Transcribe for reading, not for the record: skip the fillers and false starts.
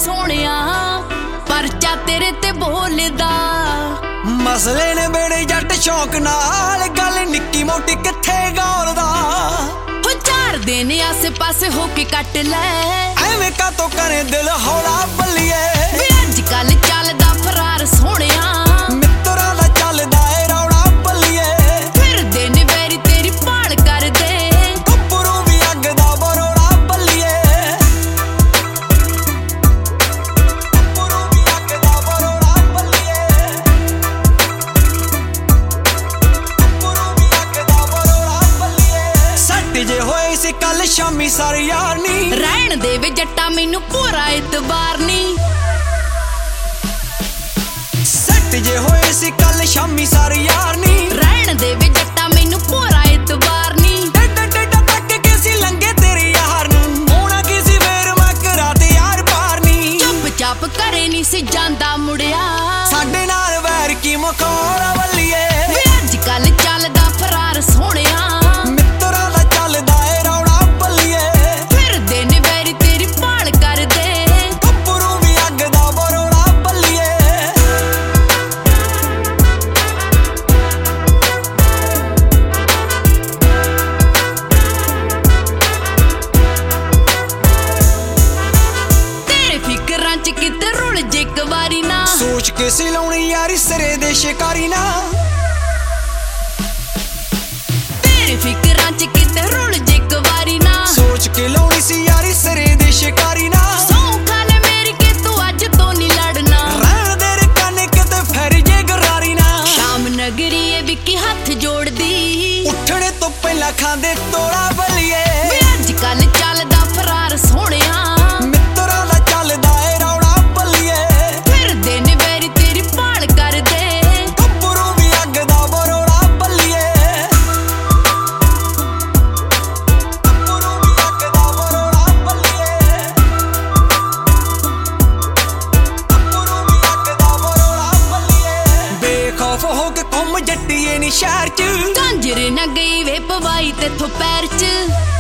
सोहणिया परचा तेरे ते बोलदा। मसले ने बेड़े जट शौक नाल गल निक्की मोटी किथे गौरदा। हो 4 दिन आसे पासे होके कट लै एवें का तो करे दिल हौला बल्लिए। वे अजकल चलदा फरार सोहणिया मित्तरां दा चलदा ए रौला बल्लिए। फिर दिन वेरी तेरी भाल कर दे गब्बरू भी अग दा बरोड़ा बल्लिए। गब्बरू भी अग दा बरोड़ा बल्लिए। गब्बरू भी अग दा बरोड़ा बल्लिए। सट जे होए सी कल शामी सारी यार नी रहन दे वे जट्टा मैनू पूरा इतबार नी। सट जे होए सी कल शामी सारी यार नी रहन दे वे जट्टा मैनू पूरा इतबार नी। टेढ़ा टेढ़ा तक के सी लंगे तेरी यार नू होना किसी वेर मैं करा ते यार पार नी। चुप चाप करे नी सी जांदा मुड़िया साडे नाल वैर की मखौल बल्लिए। वे अजकल चलदा फरार सोहणिया मित्तरां दा चलदा ए रौला बल्लिए। फिर दिन वेरी तेरी भाल कर दे गब्बरू भी अग दा बरोड़ा बल्लिए। तेरे फिकरां च किते रुल जे इक वारी ना सोच के सी लाउणी यारी सिरे दे शिकारी ना। तेरे फिकरां च किते रुल जे इक वारी ना सोच के लाउणी सी यारी सिरे दे शिकारी ना। सौं खा ले मेरी के तू अज तो नहीं लड़ना रहन दे रे काने किते फेर जे गरारी ना। शाम नगरी ए विकी हथ जोड़दी उठने तो पहला खांदे तोड़ा बल्लिए। वे अजकल चलदा फरार सोहणिया मित्तरां दा चलदा ए रौला बल्लिए। फिर दिन वेरी तेरी भाल कर दे गब्बरू भी अग दा बरोड़ा बल्लिए। गब्बरू भी अग दा बरोड़ा बल्लिए। गब्बरू भी अग दा बरोड़ा बल्लिए। बेखौफ हो के घुम जट्टिए नी शहर च झांजर ना गई वे पवाई तेथों पैर च